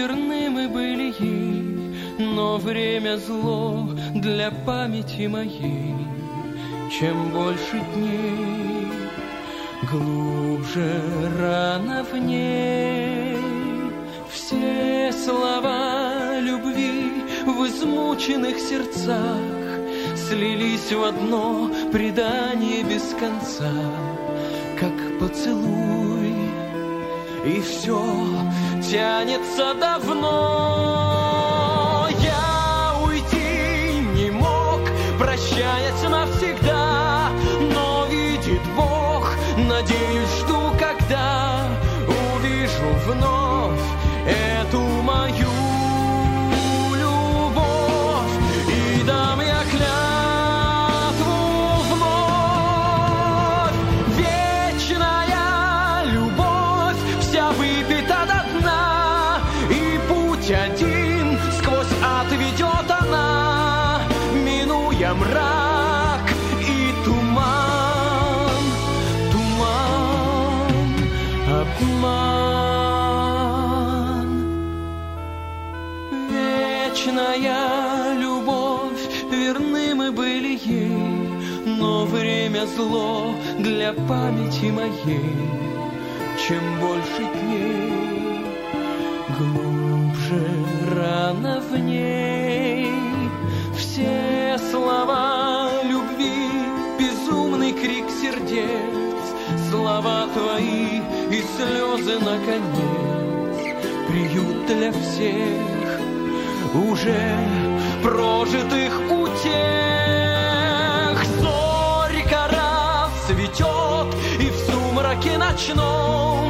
верны мы были ей, но время зло для памяти моей. Чем больше дней, глубже рана в ней. Все слова любви в измученных сердцах слились в одно предание без конца, как поцелуй, и все тянется давно. Я уйти не мог, прощаясь навсегда, но видит Бог, надеюсь, жду, когда увижу вновь эту мою любовь, и дам я клятву вновь. Вечная любовь вся выпита до дна, и путь один сквозь ад ведет она, минуя мрак и туман, туман, обман. Вечная любовь, верны мы были ей, но время зло для памяти моей. Чем больше дней, глубже рана в ней. Все слова любви, безумный крик сердец, слова твои и слезы наконец, приют для всех уже прожитых утех. Зорька расцветет, и в сумраке ночном